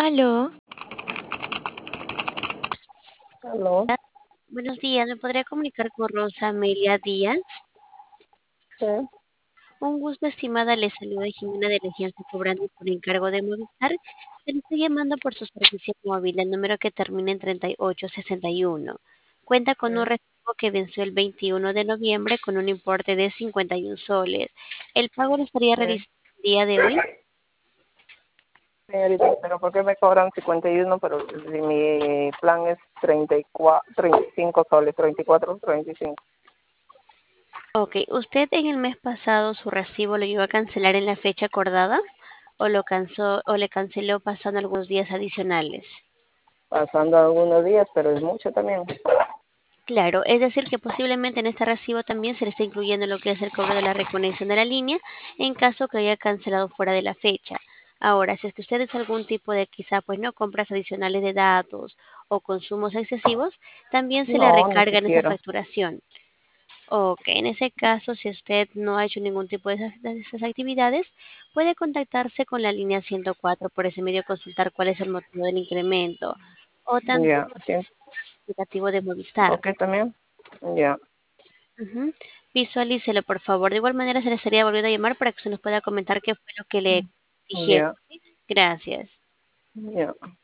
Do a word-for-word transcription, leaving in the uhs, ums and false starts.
Aló, Aló, buenos días. ¿Me podría comunicar con Rosa Amelia Díaz? sí, Un gusto, estimada. Le saluda Jimena de la Agencia Cobrando por encargo de Movistar. Le estoy llamando por su servicio móvil, el número que termina en treinta y ocho sesenta y uno. Cuenta con un sí, recibo que venció el veintiuno de noviembre con un importe de cincuenta y uno soles. ¿El pago lo estaría sí. realizando el día de hoy? Señorita, pero ¿por qué me cobran cincuenta y uno, pero si mi plan es treinta y cuatro, treinta y cinco soles, treinta y cuatro, treinta y cinco? Ok, ¿usted en el mes pasado su recibo lo iba a cancelar en la fecha acordada o lo cansó o le canceló pasando algunos días adicionales? Pasando algunos días, pero es mucho también. Claro, es decir, que posiblemente en este recibo también se le está incluyendo lo que es el cobro de la reconexión de la línea en caso que haya cancelado fuera de la fecha. Ahora, si es que usted es algún tipo de quizá pues no compras adicionales de datos o consumos excesivos, también se le No, ni recarga en esa siquiera. facturación. Ok, en ese caso, si usted no ha hecho ningún tipo de esas, de esas actividades, puede contactarse con la línea ciento cuatro por ese medio consultar cuál es el motivo del incremento o también Ya, sí, el aplicativo de Movistar. ok también. Ya, Ujú. Visualícelo, por favor. De igual manera, se le estaría volviendo a llamar para que se nos pueda comentar qué fue lo que le dijeron. ya, ¿Sí? Gracias. ya.